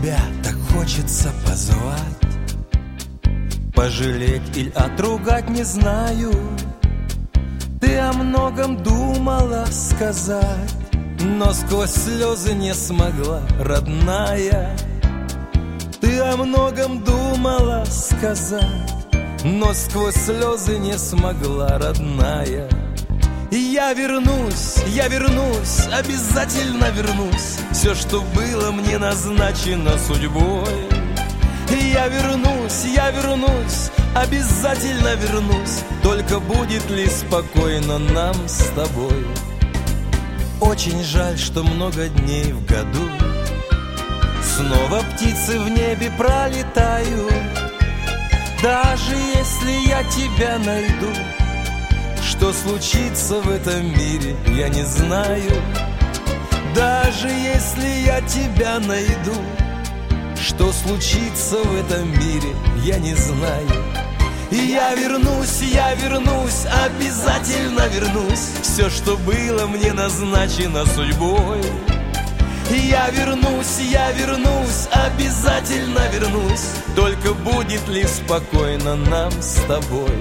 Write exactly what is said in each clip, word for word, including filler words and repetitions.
тебя так хочется позвать, пожалеть или отругать не знаю. Ты о многом думала сказать, но сквозь слезы не смогла, родная. Ты о многом думала сказать, но сквозь слезы не смогла, родная. И я вернусь, я вернусь, обязательно вернусь. Все, что было мне назначено судьбой. И я вернусь, я вернусь, обязательно вернусь. Только будет ли спокойно нам с тобой? Очень жаль, что много дней в году снова птицы в небе пролетают. Даже если я тебя найду, что случится в этом мире, я не знаю. Даже если я тебя найду, что случится в этом мире, я не знаю. И я вернусь, я вернусь, обязательно вернусь. Все, что было мне назначено судьбой. И я вернусь, я вернусь, обязательно вернусь. Только будет ли спокойно нам с тобой?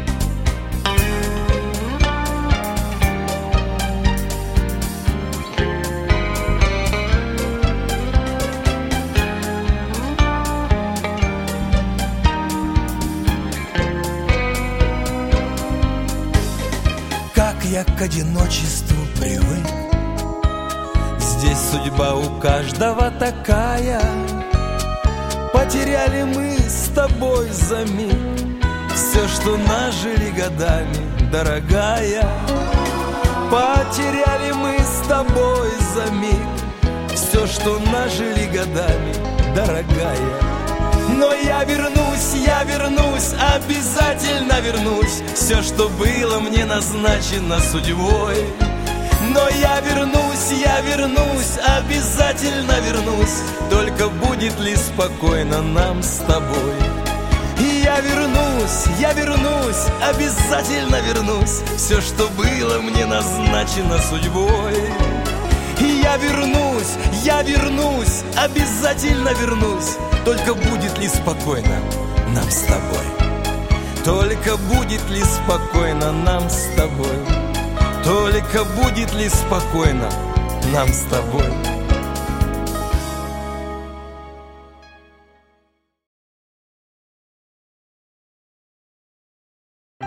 Как я к одиночеству привык. Здесь судьба у каждого такая. Потеряли мы с тобой за миг все, что нажили годами, дорогая. Потеряли мы с тобой за миг все, что нажили годами, дорогая. Но я вернусь, я вернусь, обязательно вернусь. Все, что было мне назначено судьбой. Но я вернусь, я вернусь, обязательно вернусь. Только будет ли спокойно нам с тобой? И я вернусь, я вернусь, обязательно вернусь. Все, что было мне назначено судьбой. И я вернусь, я вернусь, обязательно вернусь. Только будет ли спокойно нам с тобой? Только будет ли спокойно нам с тобой? Только будет ли спокойно нам с тобой?